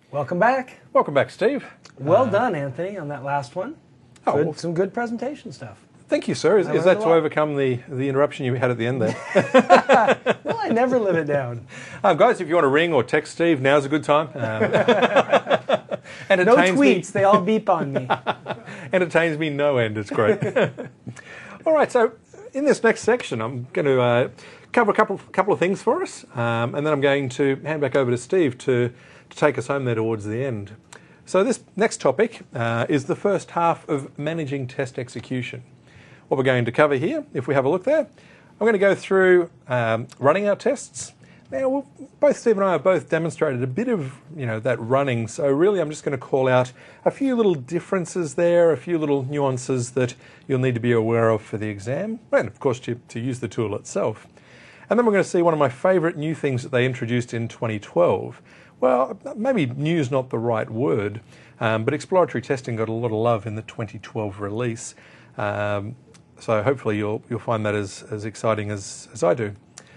Welcome back. Welcome back, Steve. Well done, Anthony, on that last one. Well, Some good presentation stuff. thank you, sir. Is that to overcome the interruption you had at the end there? Well, I never live it down. Guys, if you want to ring or text Steve, now's a good time. No tweets, they all beep on me. Entertains me no end. It's great. All right, so in this next section, I'm going to cover a couple of things for us, and then I'm going to hand back over to Steve to take us home there towards the end. So this next topic is the first half of managing test execution. What we're going to cover here, if we have a look there, I'm going to go through running our tests. Now, both Steve and I have both demonstrated a bit of, that running. So really, I'm just going to call out a few little differences there, a few little nuances that you'll need to be aware of for the exam, and of course to use the tool itself. And then we're going to see one of my favourite new things that they introduced in 2012. Well, maybe new is not the right word, but exploratory testing got a lot of love in the 2012 release. So hopefully you'll find that as exciting as I do.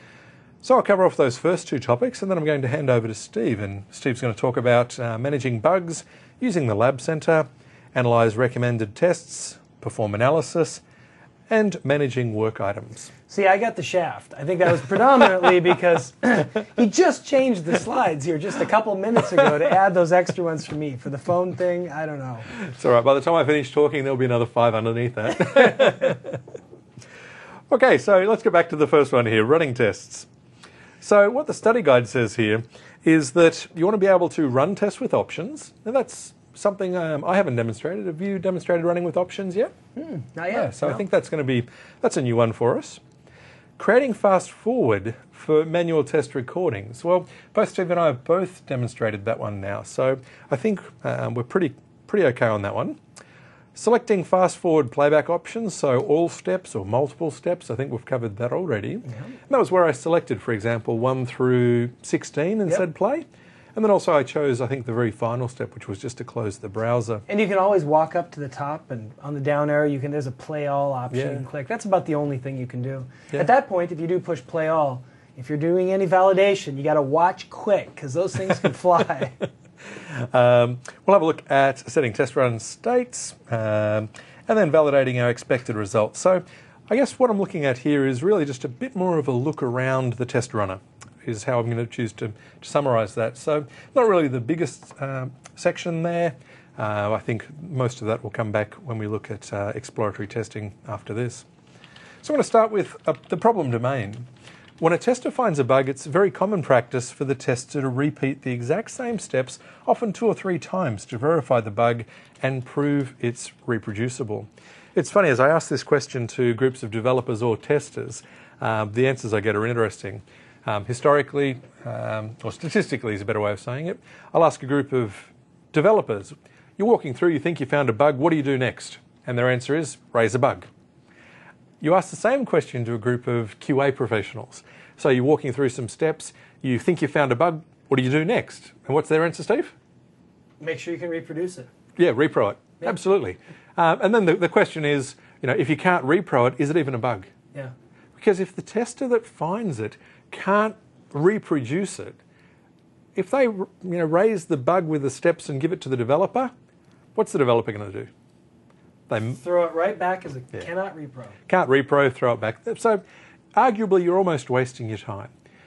So I'll cover off those first two topics, and then I'm going to hand over to Steve. And Steve's going to talk about managing bugs, using the Lab Centre, analyse recommended tests, perform analysis, and managing work items. See, I got the shaft. I think that was predominantly because he just changed the slides here just a couple minutes ago to add those extra ones for me. For the phone thing, I don't know. It's all right. By the time I finish talking, there'll be another 5 underneath that. Okay, so let's go back to the first one here, running tests. So what the study guide says here is that you want to be able to run tests with options. Now that's something I haven't demonstrated. Have you demonstrated running with options yet? Not yet. Yeah, so no. I think that's a new one for us. Creating fast forward for manual test recordings. Well, both Steve and I have both demonstrated that one now. So I think we're pretty okay on that one. Selecting fast forward playback options, so all steps or multiple steps. I think we've covered that already. Yeah. And that was where I selected, for example, 1 through 16 and said play. And then also I chose, I think, the very final step, which was just to close the browser. And you can always walk up to the top, and on the down arrow, there's a play all option you can click. That's about the only thing you can do. Yeah. At that point, if you do push play all, if you're doing any validation, you got to watch quick, because those things can fly. We'll have a look at setting test run states and then validating our expected results. So I guess what I'm looking at here is really just a bit more of a look around the test runner, is how I'm going to choose to summarise that. So not really the biggest section there. I think most of that will come back when we look at exploratory testing after this. So I'm going to start with the problem domain. When a tester finds a bug, it's very common practice for the tester to repeat the exact same steps, often 2 or 3 times, to verify the bug and prove it's reproducible. It's funny, as I ask this question to groups of developers or testers, the answers I get are interesting. Historically, or statistically is a better way of saying it, I'll ask a group of developers, you're walking through, you think you found a bug, what do you do next? And their answer is, raise a bug. You ask the same question to a group of QA professionals. So you're walking through some steps, you think you found a bug, what do you do next? And what's their answer, Steve? Make sure you can reproduce it. Yeah, repro it. Yep. Absolutely. And then the question is, if you can't repro it, is it even a bug? Yeah. Because if the tester that finds it can't reproduce it, if they raise the bug with the steps and give it to the developer, what's the developer going to do? They throw it right back as cannot repro. Can't repro, throw it back. So arguably you're almost wasting your time.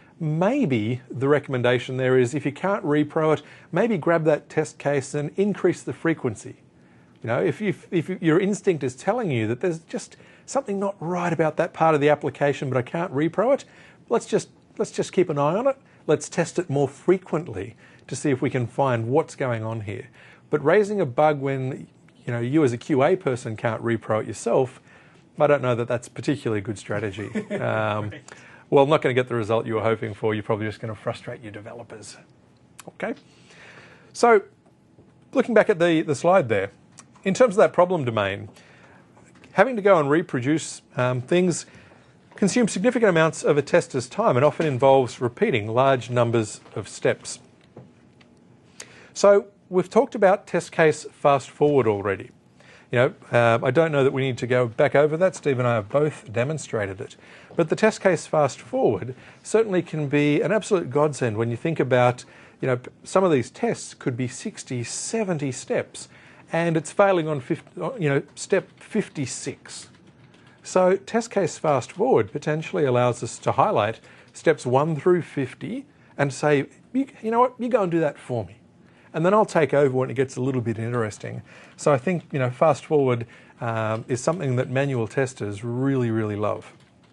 Maybe the recommendation there is if you can't repro it, maybe grab that test case and increase the frequency. If your instinct is telling you that there's just something not right about that part of the application, but I can't repro it, let's just keep an eye on it. Let's test it more frequently to see if we can find what's going on here. But raising a bug when you as a QA person can't repro it yourself, I don't know that that's a particularly good strategy. Well, not going to get the result you were hoping for. You're probably just going to frustrate your developers. Okay. So looking back at the slide there, in terms of that problem domain, having to go and reproduce things consumes significant amounts of a tester's time and often involves repeating large numbers of steps. So we've talked about test case fast forward already. I don't know that we need to go back over that. Steve and I have both demonstrated it. But the test case fast forward certainly can be an absolute godsend when you think about some of these tests could be 60, 70 steps, and it's failing on step 56. So test case fast forward potentially allows us to highlight steps 1 through 50 and say, you know what, you go and do that for me. And then I'll take over when it gets a little bit interesting. So I think, fast forward is something that manual testers really, really love.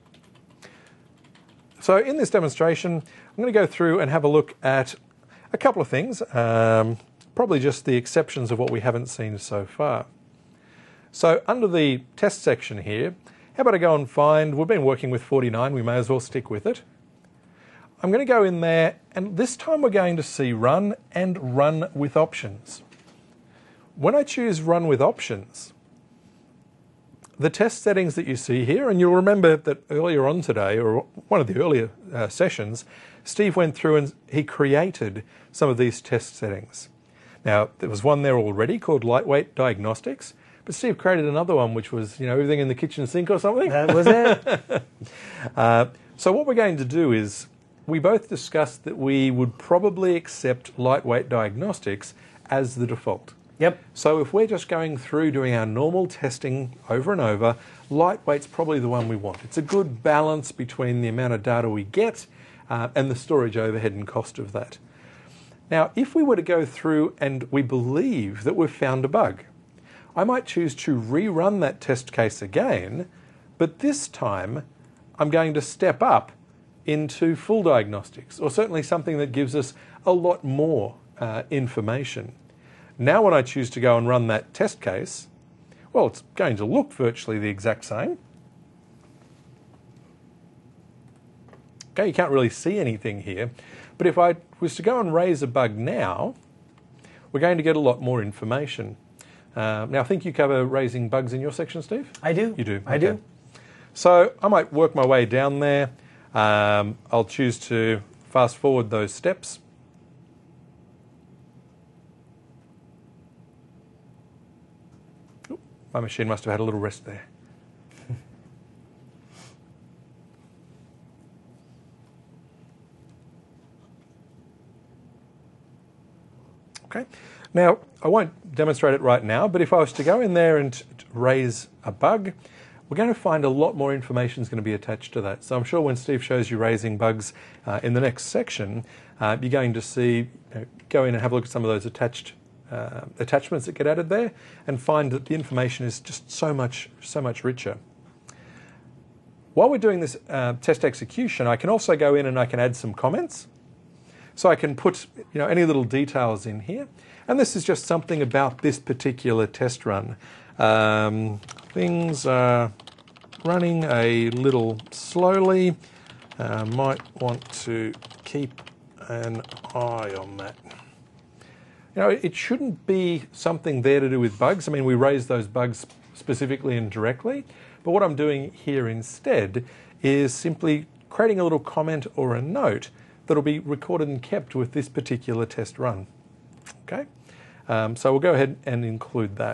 So in this demonstration, I'm going to go through and have a look at a couple of things, probably just the exceptions of what we haven't seen so far. So under the test section here, how about I go and find, we've been working with 49, we may as well stick with it. I'm going to go in there, and this time we're going to see run and run with options. When I choose run with options, the test settings that you see here, and you'll remember that earlier on today, or one of the earlier sessions, Steve went through and he created some of these test settings. Now, there was one there already called lightweight diagnostics, but Steve created another one which was, everything in the kitchen sink or something. That was it. So what we're going to do is, we both discussed that we would probably accept lightweight diagnostics as the default. Yep. So if we're just going through doing our normal testing over and over, lightweight's probably the one we want. It's a good balance between the amount of data we get and the storage overhead and cost of that. Now, if we were to go through and we believe that we've found a bug, I might choose to rerun that test case again, but this time I'm going to step up into full diagnostics, or certainly something that gives us a lot more information. Now when I choose to go and run that test case, well, it's going to look virtually the exact same. Okay, you can't really see anything here, but if I was to go and raise a bug now, we're going to get a lot more information. Now, I think you cover raising bugs in your section, Steve? I do. You do? Okay. I do. So I might work my way down there. I'll choose to fast forward those steps. Ooh, my machine must have had a little rest there. Okay. Now, I won't demonstrate it right now, but if I was to go in there and raise a bug, we're going to find a lot more information is going to be attached to that. So I'm sure when Steve shows you raising bugs in the next section, you're going to see, go in and have a look at some of those attachments that get added there and find that the information is just so much richer. While we're doing this test execution, I can also go in and I can add some comments. So I can put any little details in here. And this is just something about this particular test run. Things are running a little slowly. Might want to keep an eye on that. It shouldn't be something there to do with bugs. I mean, we raise those bugs specifically and directly. But what I'm doing here instead is simply creating a little comment or a note that'll be recorded and kept with this particular test run. Okay? So we'll go ahead and include that.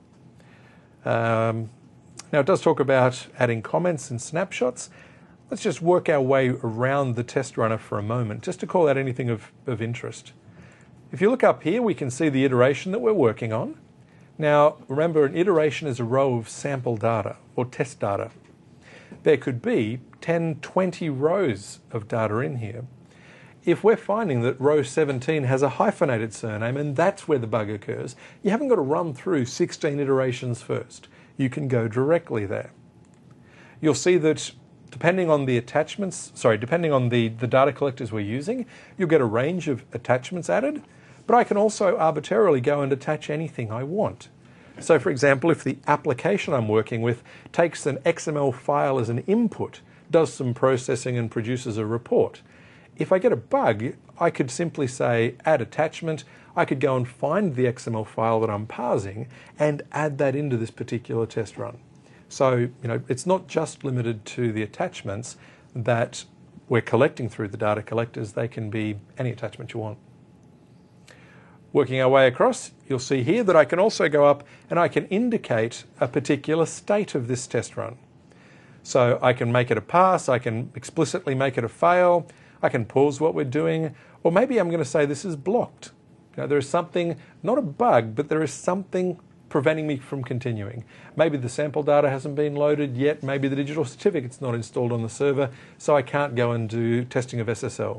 Now it does talk about adding comments and snapshots. Let's just work our way around the test runner for a moment, just to call out anything of interest. If you look up here, we can see the iteration that we're working on. Now, remember, an iteration is a row of sample data or test data. There could be 10, 20 rows of data in here. If we're finding that row 17 has a hyphenated surname and that's where the bug occurs, you haven't got to run through 16 iterations first. You can go directly there. You'll see that depending on the depending on the data collectors we're using, you'll get a range of attachments added, but I can also arbitrarily go and attach anything I want. So for example, if the application I'm working with takes an XML file as an input, does some processing and produces a report, if I get a bug, I could simply say add attachment. I could go and find the XML file that I'm parsing and add that into this particular test run. So, it's not just limited to the attachments that we're collecting through the data collectors. They can be any attachment you want. Working our way across, you'll see here that I can also go up and I can indicate a particular state of this test run. So I can make it a pass, I can explicitly make it a fail, I can pause what we're doing, or maybe I'm going to say this is blocked. There is something, not a bug, but there is something preventing me from continuing. Maybe the sample data hasn't been loaded yet, maybe the digital certificate's not installed on the server, so I can't go and do testing of SSL.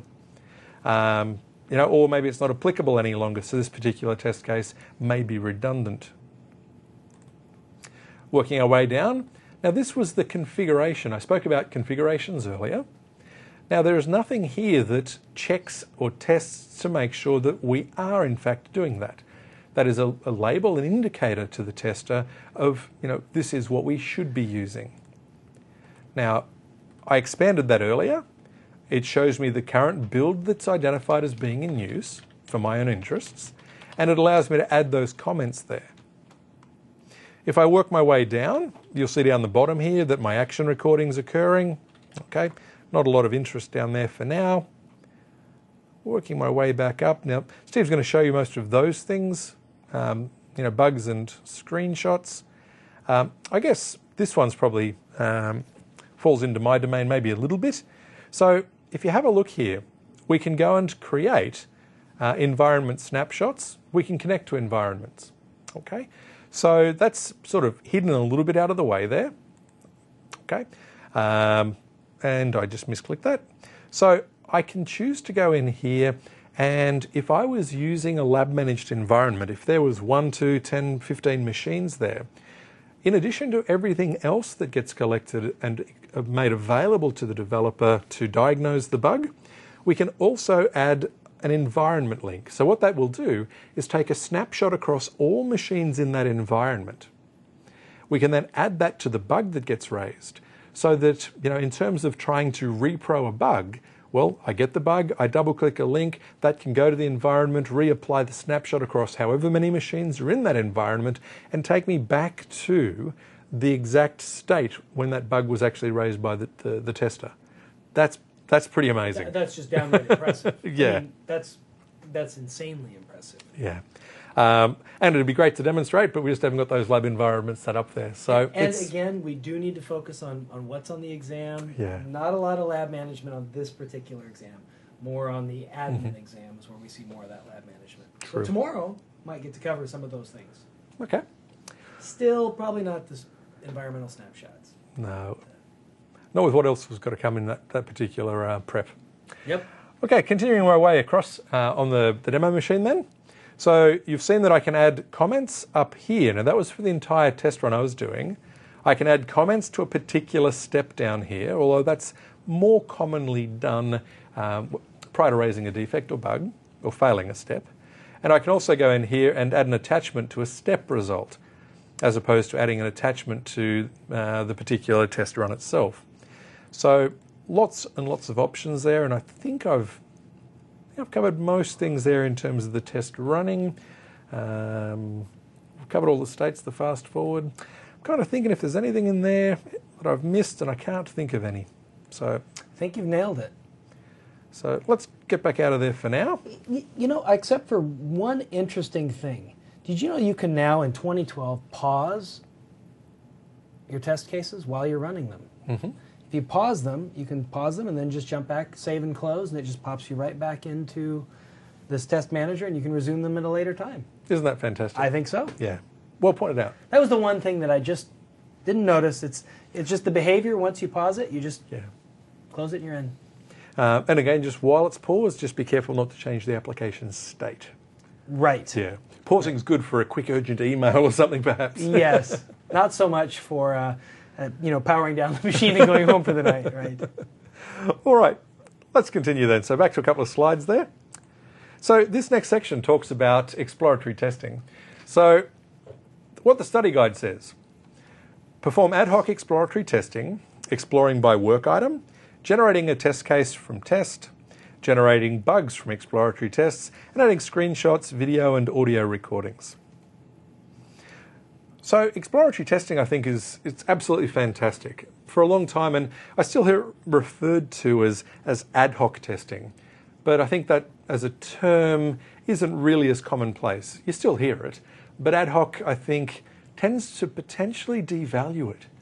Or maybe it's not applicable any longer, so this particular test case may be redundant. Working our way down. Now this was the configuration. I spoke about configurations earlier. Now there is nothing here that checks or tests to make sure that we are in fact doing that. That is a label, an indicator to the tester of, this is what we should be using. Now, I expanded that earlier. It shows me the current build that's identified as being in use for my own interests, and it allows me to add those comments there. If I work my way down, you'll see down the bottom here that my action recording's occurring. Okay, not a lot of interest down there for now. Working my way back up. Now, Steve's going to show you most of those things, bugs and screenshots. I guess this one's probably falls into my domain maybe a little bit. So if you have a look here, we can go and create environment snapshots. We can connect to environments. Okay, so that's sort of hidden a little bit out of the way there. Okay, and I just misclicked that. So I can choose to go in here, and if I was using a lab managed environment, if there was 1, 2, 10, 15 machines there, in addition to everything else that gets collected and made available to the developer to diagnose the bug, we can also add an environment link. So what that will do is take a snapshot across all machines in that environment. We can then add that to the bug that gets raised, so that, in terms of trying to repro a bug, well, I get the bug, I double-click a link, that can go to the environment, reapply the snapshot across however many machines are in that environment, and take me back to the exact state when that bug was actually raised by the tester. That's pretty amazing. That's just downright impressive. Yeah. I mean, that's insanely impressive. Yeah. And it'd be great to demonstrate, but we just haven't got those lab environments set up there. So again, we do need to focus on what's on the exam. Yeah. Not a lot of lab management on this particular exam. More on the admin exams where we see more of that lab management. True. So tomorrow might get to cover some of those things. Okay. Still probably not the environmental snapshots. No. Not with what else was got to come in that particular prep. Yep. Okay, continuing my way across on the demo machine then. So you've seen that I can add comments up here. Now that was for the entire test run I was doing. I can add comments to a particular step down here, although that's more commonly done prior to raising a defect or bug or failing a step. And I can also go in here and add an attachment to a step result, as opposed to adding an attachment to the particular test run itself. So lots and lots of options there, and I think I've covered most things there in terms of the test running. I've covered all the states, the fast forward. I'm kind of thinking if there's anything in there that I've missed, and I can't think of any. So I think you've nailed it. So let's get back out of there for now. Except for one interesting thing. Did you know you can now, in 2012, pause your test cases while you're running them? Mm-hmm. If you pause them, you can pause them and then just jump back, save and close, and it just pops you right back into this test manager, and you can resume them at a later time. Isn't that fantastic? I think so. Yeah. Well pointed out. That was the one thing that I just didn't notice. It's just the behavior. Once you pause it, you just close it and you're in. And again, just while it's paused, just be careful not to change the application's state. Right. Yeah. Pausing's good for a quick urgent email or something, perhaps. Yes. Not so much for powering down the machine and going home for the night, right? All right. Let's continue then. So back to a couple of slides there. So this next section talks about exploratory testing. So what the study guide says: perform ad hoc exploratory testing, exploring by work item, generating a test case from test, generating bugs from exploratory tests, and adding screenshots, video and audio recordings. So exploratory testing, I think, it's absolutely fantastic. For a long time, and I still hear it referred to as ad hoc testing, but I think that as a term isn't really as commonplace. You still hear it, but ad hoc, I think, tends to potentially devalue it.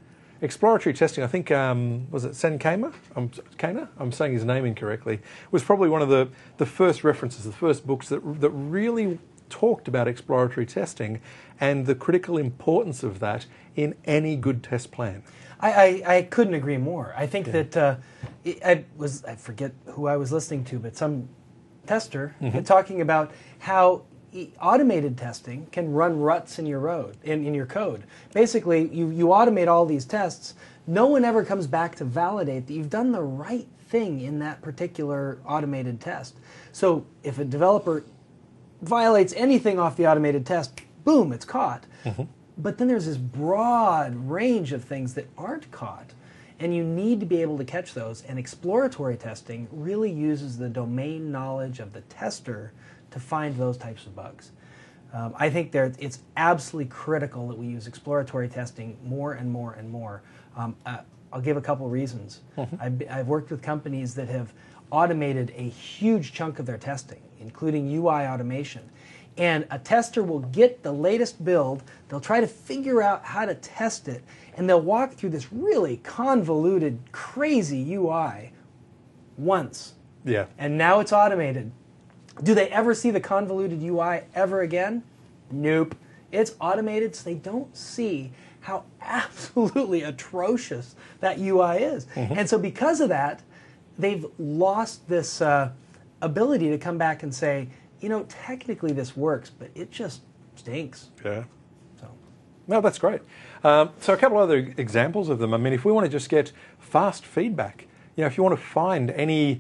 exploratory testing, I think, was it Senkema? Kana? I'm saying his name incorrectly. Was probably one of the first references, the first books that really talked about exploratory testing and the critical importance of that in any good test plan. I couldn't agree more. I think that I forget who I was listening to, but some tester talking about how automated testing can run ruts in your in your code. Basically, you automate all these tests. No one ever comes back to validate that you've done the right thing in that particular automated test. So if a developer violates anything off the automated test, boom, it's caught. But then there's this broad range of things that aren't caught, and you need to be able to catch those. And exploratory testing really uses the domain knowledge of the tester to find those types of bugs. I think it's absolutely critical that we use exploratory testing more and more and more. I'll give a couple reasons. I've worked with companies that have automated a huge chunk of their testing, including UI automation. And a tester will get the latest build, they'll try to figure out how to test it, and they'll walk through this really convoluted, crazy UI once. Yeah. And now it's automated. Do they ever see the convoluted UI ever again? Nope. It's automated, so they don't see how absolutely atrocious that UI is. And so because of that, they've lost this ability to come back and say, you know, technically this works, but it just stinks. Yeah. So. No, that's great. So a couple other examples of them. I mean, if we want to just get fast feedback, if you want to find any,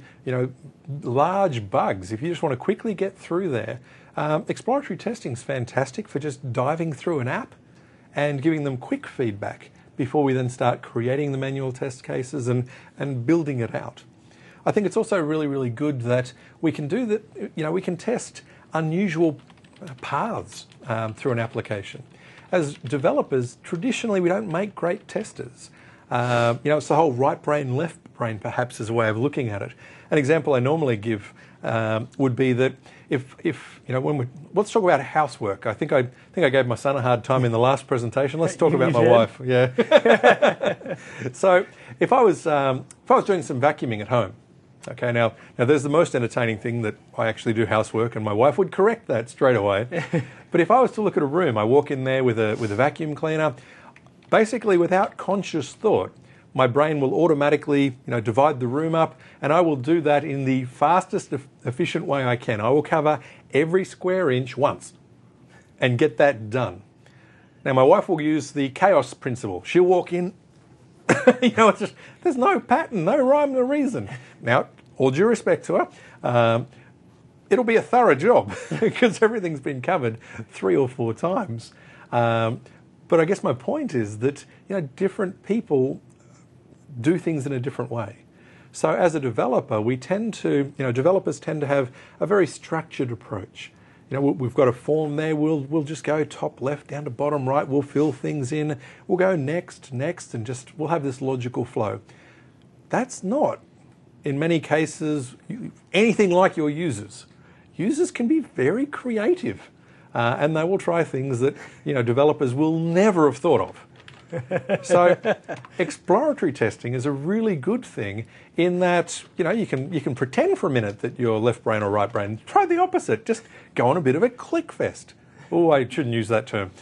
large bugs, if you just want to quickly get through there, exploratory testing is fantastic for just diving through an app and giving them quick feedback before we then start creating the manual test cases and building it out. I think it's also really, really good that we can do that. We can test unusual paths through an application. As developers, traditionally we don't make great testers. It's the whole right brain, left brain, perhaps, is a way of looking at it. An example I normally give would be that if let's talk about housework. I think I gave my son a hard time in the last presentation. Let's talk about my wife. Yeah. So if I was doing some vacuuming at home. Okay, now there's the most entertaining thing that I actually do housework, and my wife would correct that straight away. But if I was to look at a room, I walk in there with a vacuum cleaner, basically without conscious thought, my brain will automatically divide the room up, and I will do that in the fastest, efficient way I can. I will cover every square inch once and get that done. Now my wife will use the chaos principle. She'll walk in. It's just, there's no pattern, no rhyme, no reason. Now, all due respect to her, it'll be a thorough job because everything's been covered 3 or 4 times. But I guess my point is that different people do things in a different way. So as a developer, developers tend to have a very structured approach. We've got a form there, we'll just go top left down to bottom right, we'll fill things in, we'll go next, and we'll have this logical flow. That's not, in many cases, anything like your users. Users can be very creative, and they will try things that developers will never have thought of. So exploratory testing is a really good thing in that you can pretend for a minute that you're left brain or right brain. Try the opposite. Just go on a bit of a click fest. Oh, I shouldn't use that term.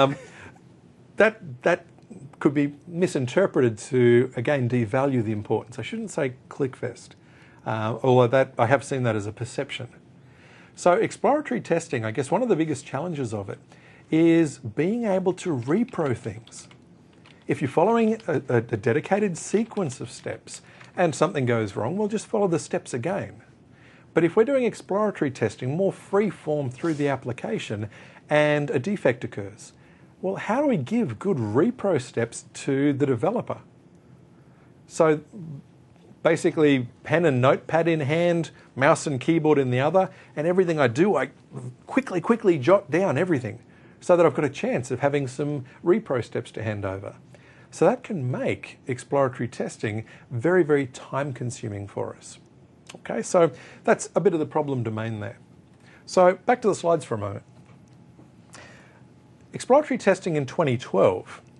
That could be misinterpreted to, again, devalue the importance. I shouldn't say click fest, although I have seen that as a perception. So exploratory testing, I guess one of the biggest challenges of it is being able to repro things. If you're following a dedicated sequence of steps and something goes wrong, we'll just follow the steps again. But if we're doing exploratory testing, more free form through the application, and a defect occurs, well, how do we give good repro steps to the developer? So basically, pen and notepad in hand, mouse and keyboard in the other, and everything I do, I quickly jot down everything so that I've got a chance of having some repro steps to hand over. So that can make exploratory testing very, very time-consuming for us. Okay, so that's a bit of the problem domain there. So back to the slides for a moment. Exploratory testing in 2012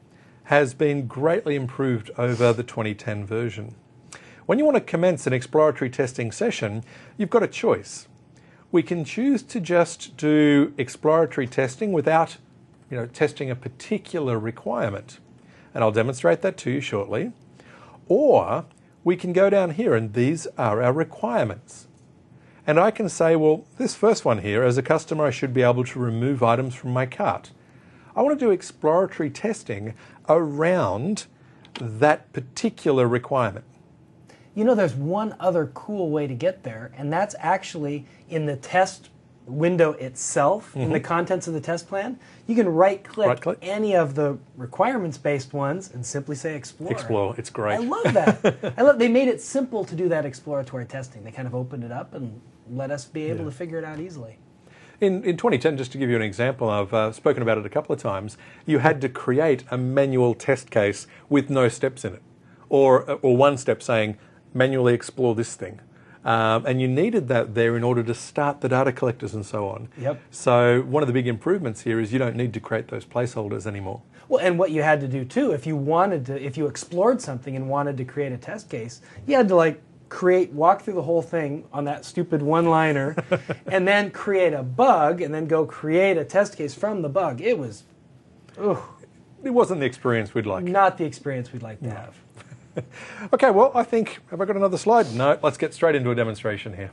has been greatly improved over the 2010 version. When you want to commence an exploratory testing session, you've got a choice. We can choose to just do exploratory testing without, testing a particular requirement. And I'll demonstrate that to you shortly. Or we can go down here and these are our requirements. And I can say, well, this first one here, as a customer, I should be able to remove items from my cart. I want to do exploratory testing around that particular requirement. There's one other cool way to get there, and that's actually in the test window itself, in the contents of the test plan. You can right-click any of the requirements-based ones and simply say Explore. Explore, it's great. I love that. They made it simple to do that exploratory testing. They kind of opened it up and let us be able to figure it out easily. In 2010, just to give you an example, I've spoken about it a couple of times, you had to create a manual test case with no steps in it, or one step saying, manually explore this thing. And you needed that there in order to start the data collectors and so on. Yep. So one of the big improvements here is you don't need to create those placeholders anymore. Well, and what you had to do too, if you explored something and wanted to create a test case, you had to walk through the whole thing on that stupid one-liner, and then create a bug, and then go create a test case from the bug. It was, it wasn't the experience we'd like. Not the experience we'd like to have. Okay, well, have I got another slide? No, let's get straight into a demonstration here.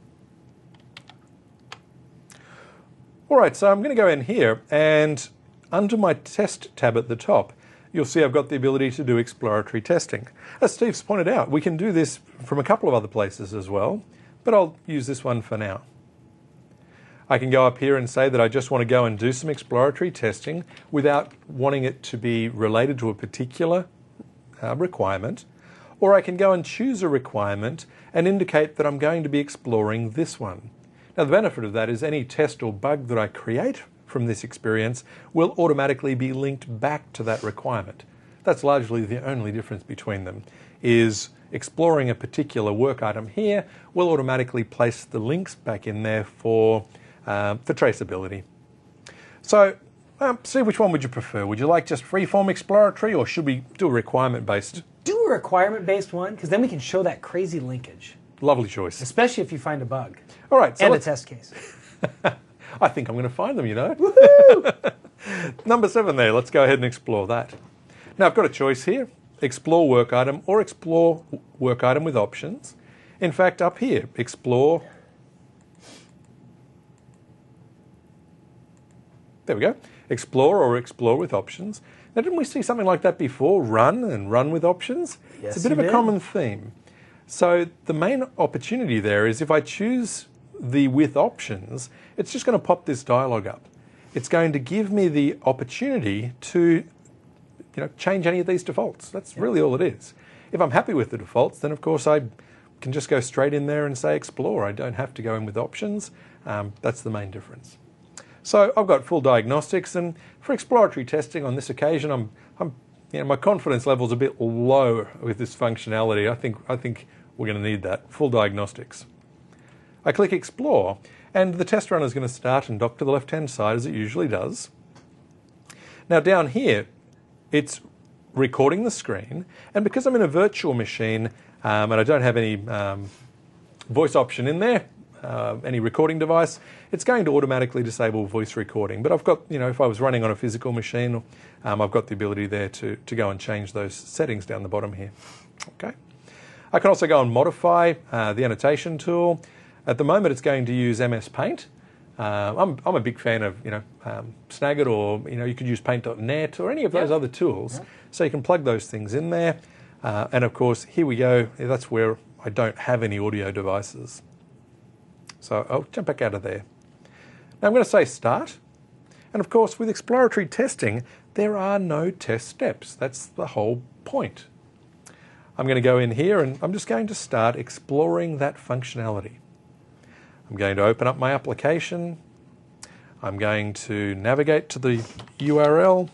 All right, so I'm going to go in here, and under my test tab at the top, you'll see I've got the ability to do exploratory testing. As Steve's pointed out, we can do this from a couple of other places as well, but I'll use this one for now. I can go up here and say that I just want to go and do some exploratory testing without wanting it to be related to a particular requirement, or I can go and choose a requirement and indicate that I'm going to be exploring this one. Now, the benefit of that is any test or bug that I create from this experience will automatically be linked back to that requirement. That's largely the only difference between them, is exploring a particular work item here will automatically place the links back in there for traceability. So, Steve, which one would you prefer? Would you like just free-form exploratory, or should we do a requirement-based? Do a requirement-based one, because then we can show that crazy linkage. Lovely choice. Especially if you find a bug. All right. So and a test case. I think I'm going to find them, Woohoo! Number 7 there. Let's go ahead and explore that. Now, I've got a choice here. Explore work item or explore work item with options. In fact, up here, explore. There we go. Explore or explore with options. Now, didn't we see something like that before? Run and run with options? Yes, it's a bit of a common theme. So the main opportunity there is if I choose the with options, it's just going to pop this dialog up. It's going to give me the opportunity to change any of these defaults. That's really all it is. If I'm happy with the defaults, then of course I can just go straight in there and say explore. I don't have to go in with options. That's the main difference. So I've got full diagnostics, and for exploratory testing on this occasion, my confidence level's a bit low with this functionality. I think we're going to need that. Full diagnostics. I click explore, and the test runner is going to start and dock to the left-hand side as it usually does. Now down here, it's recording the screen, and because I'm in a virtual machine and I don't have any voice option in there, any recording device, it's going to automatically disable voice recording. But I've got, if I was running on a physical machine, I've got the ability there to go and change those settings down the bottom here. Okay. I can also go and modify the annotation tool. At the moment, it's going to use MS Paint. I'm a big fan of Snagit, or you could use Paint.net or any of those other tools. So you can plug those things in there. And of course, here we go. That's where I don't have any audio devices. So I'll jump back out of there. Now I'm going to say start. And of course, with exploratory testing, there are no test steps. That's the whole point. I'm going to go in here and I'm just going to start exploring that functionality. I'm going to open up my application. I'm going to navigate to the URL.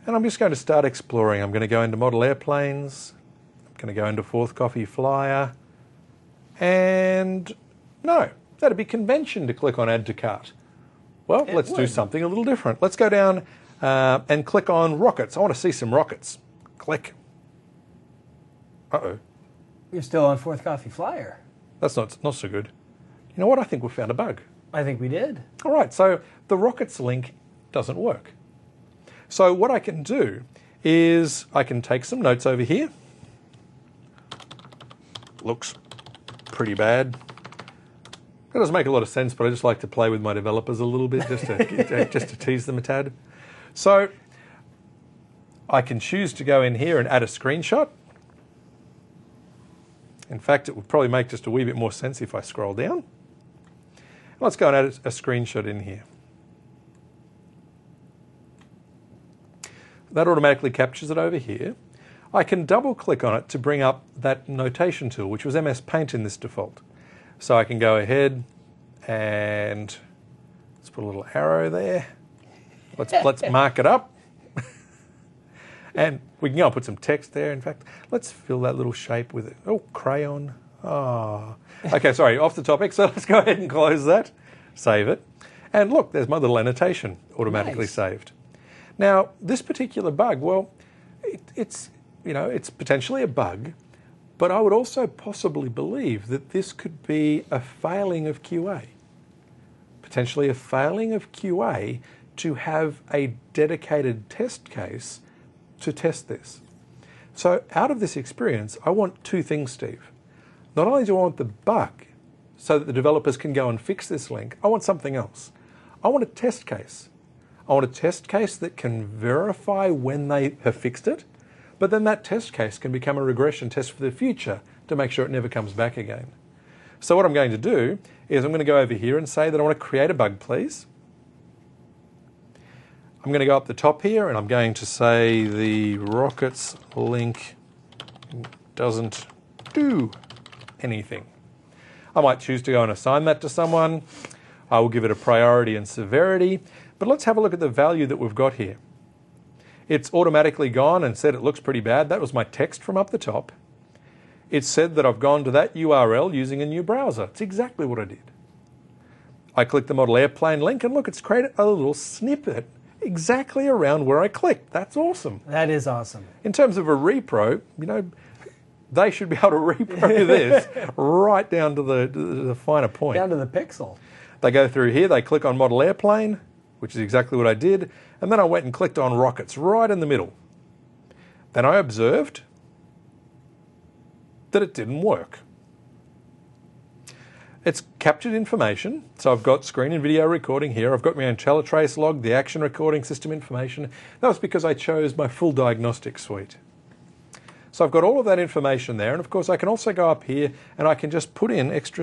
And I'm just going to start exploring. I'm going to go into model airplanes. I'm going to go into Fourth Coffee Flyer. And no, that'd be convention to click on Add to Cart. Well, let's do something a little different. Let's go down and click on rockets. I want to see some rockets. Click. Uh-oh. You're still on Fourth Coffee Flyer. That's not so good. You know what? I think we found a bug. I think we did. All right, so the rockets link doesn't work. So what I can do is I can take some notes over here. Looks pretty bad. That doesn't make a lot of sense, but I just like to play with my developers a little bit, just to tease them a tad. So I can choose to go in here and add a screenshot. In fact, it would probably make just a wee bit more sense if I scroll down. Let's go and add a screenshot in here. That automatically captures it over here. I can double click on it to bring up that notation tool, which was MS Paint in this default. So I can go ahead and let's put a little arrow there. Let's mark it up. And we can go and put some text there. In fact, let's fill that little shape with it. Oh, crayon. Oh. Okay, sorry, off the topic. So let's go ahead and close that, save it. And look, there's my little annotation automatically saved. Now, this particular bug, well, it's potentially a bug, but I would also possibly believe that this could be a failing of QA. Potentially a failing of QA to have a dedicated test case to test this. So out of this experience, I want two things, Steve. Not only do I want the bug so that the developers can go and fix this link, I want something else. I want a test case. I want a test case that can verify when they have fixed it, but then that test case can become a regression test for the future to make sure it never comes back again. So what I'm going to do is I'm going to go over here and say that I want to create a bug, please. I'm going to go up the top here and I'm going to say the rockets link doesn't do anything. I might choose to go and assign that to someone. I will give it a priority and severity. But let's have a look at the value that we've got here. It's automatically gone and said it looks pretty bad. That was my text from up the top. It said that I've gone to that URL using a new browser. It's exactly what I did. I click the model airplane link and look, it's created a little snippet exactly around where I clicked. That's awesome. That is awesome. In terms of a repro, they should be able to repro this right down to the finer point. Down to the pixel. They go through here, they click on model airplane, which is exactly what I did, and then I went and clicked on rockets right in the middle. Then I observed that it didn't work. It's captured information, so I've got screen and video recording here, I've got my IntelliTrace log, the action recording system information. That was because I chose my full diagnostic suite. So I've got all of that information there, and of course I can also go up here and I can just put in extra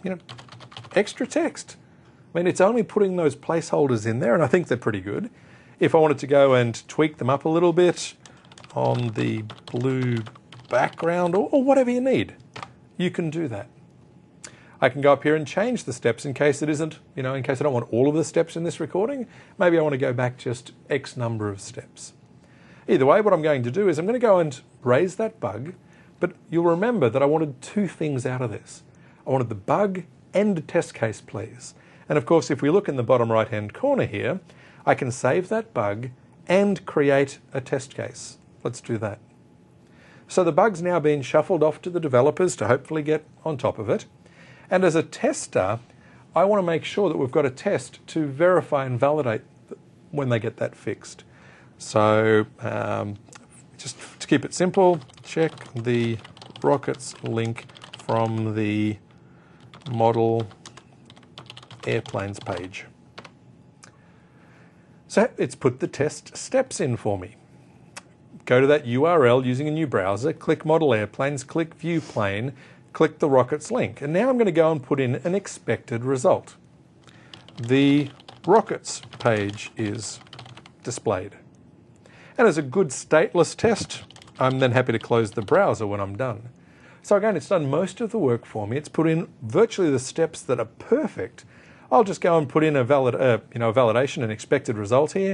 text. I mean, it's only putting those placeholders in there, and I think they're pretty good. If I wanted to go and tweak them up a little bit on the blue background or whatever you need, you can do that. I can go up here and change the steps in case it isn't, in case I don't want all of the steps in this recording. Maybe I want to go back just X number of steps. Either way, what I'm going to do is I'm going to go and raise that bug, but you'll remember that I wanted two things out of this. I wanted the bug and a test case, please. And of course, if we look in the bottom right-hand corner here, I can save that bug and create a test case. Let's do that. So the bug's now been shuffled off to the developers to hopefully get on top of it. And as a tester, I want to make sure that we've got a test to verify and validate when they get that fixed. So just to keep it simple, check the rockets link from the model airplanes page. So it's put the test steps in for me. Go to that URL using a new browser, click model airplanes, click view plane, click the rockets link. And now I'm going to go and put in an expected result. The rockets page is displayed. And as a good stateless test, I'm then happy to close the browser when I'm done. So again, it's done most of the work for me. It's put in virtually the steps that are perfect. I'll just go and put in a validation and expected result here.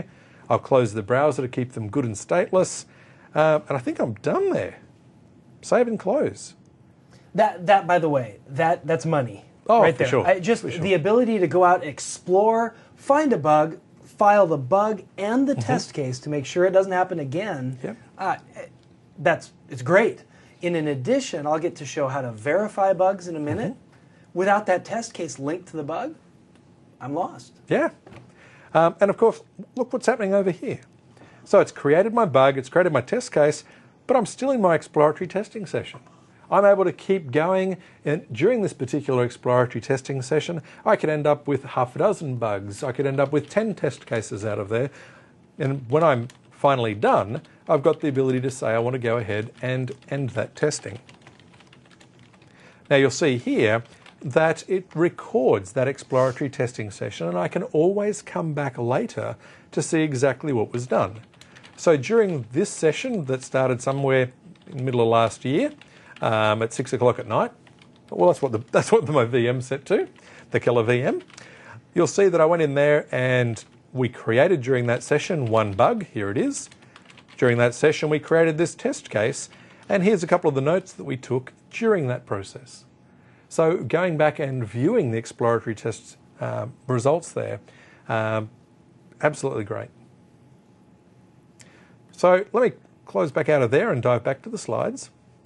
I'll close the browser to keep them good and stateless. And I think I'm done there. Save and close. That by the way, that's money. Oh, right for there. sure. Just for sure. the ability to go out, explore, find a bug, file the bug and the test case to make sure it doesn't happen again. Yep. It's great. In addition, I'll get to show how to verify bugs in a minute. Without that test case linked to the bug, I'm lost. Yeah. And of course, look what's happening over here. So it's created my bug, it's created my test case, but I'm still in my exploratory testing session. I'm able to keep going, and during this particular exploratory testing session, I could end up with half a dozen bugs. I could end up with 10 test cases out of there. And when I'm finally done, I've got the ability to say I want to go ahead and end that testing. Now you'll see here that it records that exploratory testing session, and I can always come back later to see exactly what was done. So during this session that started somewhere in the middle of last year, at 6 o'clock at night, well, that's what my VM's set to, the killer VM. You'll see that I went in there and we created during that session one bug. Here it is. During that session, we created this test case, and here's a couple of the notes that we took during that process. So going back and viewing the exploratory test results there, absolutely great. So let me close back out of there and dive back to the slides.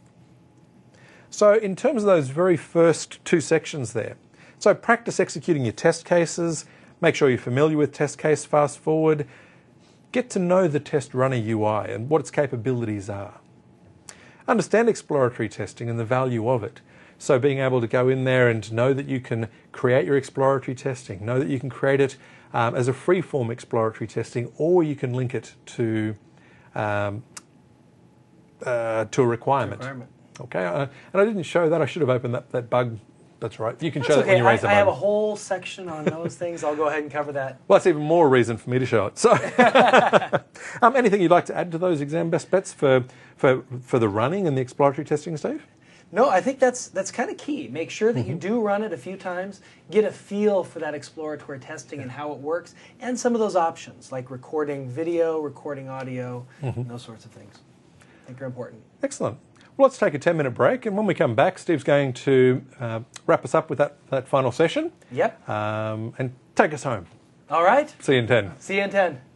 So in terms of those very first two sections there, so practice executing your test cases, make sure you're familiar with test case fast forward, get to know the test runner UI and what its capabilities are. Understand exploratory testing and the value of it. So being able to go in there and know that you can create your exploratory testing, know that you can create it as a free-form exploratory testing, or you can link it to a requirement. Okay, and I didn't show that. I should have opened that bug. That's right. You can show that when you raise the bug. I have a whole section on those things. I'll go ahead and cover that. Well, that's even more reason for me to show it. So, anything you'd like to add to those exam best bets for the running and the exploratory testing, Steve? No, I think that's kind of key. Make sure that you do run it a few times, get a feel for that exploratory testing and how it works, and some of those options like recording video, recording audio, and those sorts of things. I think are important. Excellent. Well, let's take a 10-minute break, and when we come back, Steve's going to wrap us up with that final session. Yep. And take us home. All right. See you in 10. See you in 10.